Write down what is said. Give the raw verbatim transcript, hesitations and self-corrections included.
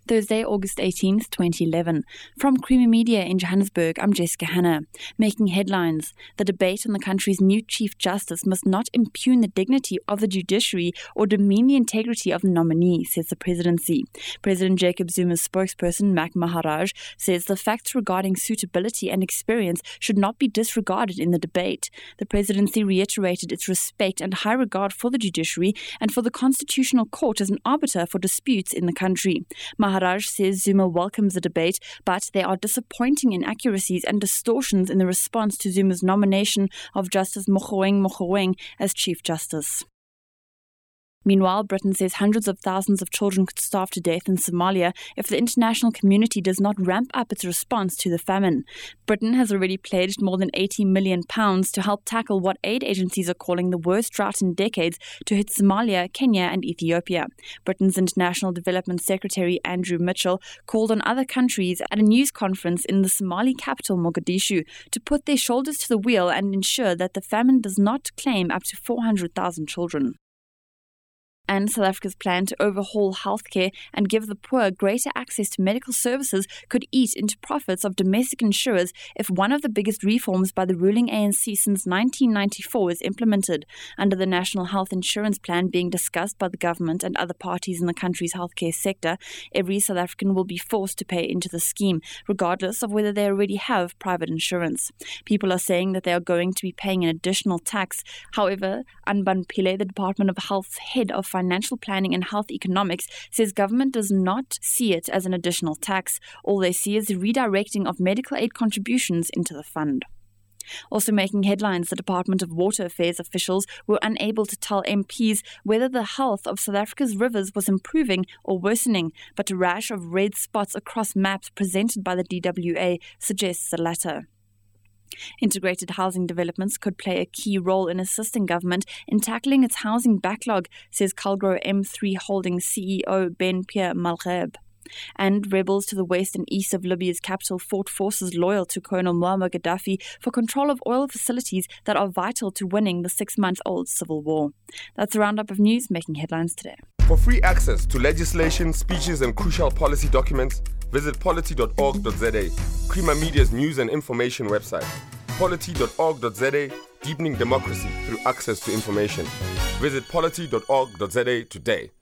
Thursday, August eighteenth, twenty eleven. From Creamer Media in Johannesburg, I'm Jessica Hanna. Making headlines. The debate on the country's new Chief Justice must not impugn the dignity of the judiciary or demean the integrity of the nominee, says the presidency. President Jacob Zuma's spokesperson, Mac Maharaj, says the facts regarding suitability and experience should not be disregarded in the debate. The presidency reiterated its respect and high regard for the judiciary and for the Constitutional Court as an arbiter for disputes in the country. Maharaj says Zuma welcomes the debate, but there are disappointing inaccuracies and distortions in the response to Zuma's nomination of Justice Mogoeng Mogoeng as Chief Justice. Meanwhile, Britain says hundreds of thousands of children could starve to death in Somalia if the international community does not ramp up its response to the famine. Britain has already pledged more than eighty million pounds to help tackle what aid agencies are calling the worst drought in decades to hit Somalia, Kenya and Ethiopia. Britain's International Development Secretary Andrew Mitchell called on other countries at a news conference in the Somali capital Mogadishu to put their shoulders to the wheel and ensure that the famine does not claim up to four hundred thousand children. And South Africa's plan to overhaul healthcare and give the poor greater access to medical services could eat into profits of domestic insurers if one of the biggest reforms by the ruling A N C since nineteen ninety-four is implemented. Under the National Health Insurance Plan being discussed by the government and other parties in the country's healthcare sector, every South African will be forced to pay into the scheme, regardless of whether they already have private insurance. People are saying that they are going to be paying an additional tax. However, Anban Pile, the Department of Health's head of Financial Planning and Health Economics, says government does not see it as an additional tax. All they see is the redirecting of medical aid contributions into the fund. Also making headlines, the Department of Water Affairs officials were unable to tell M Ps whether the health of South Africa's rivers was improving or worsening, but a rash of red spots across maps presented by the D W A suggests the latter. Integrated housing developments could play a key role in assisting government in tackling its housing backlog, says Calgro M three Holdings C E O Ben Pierre Malgheb. And rebels to the west and east of Libya's capital fought forces loyal to Colonel Muammar Gaddafi for control of oil facilities that are vital to winning the six-month-old civil war. That's a roundup of news making headlines today. For free access to legislation, speeches and crucial policy documents, visit polity dot org dot za, Creamer Media's news and information website. polity dot org dot za, deepening democracy through access to information. Visit polity dot org dot za today.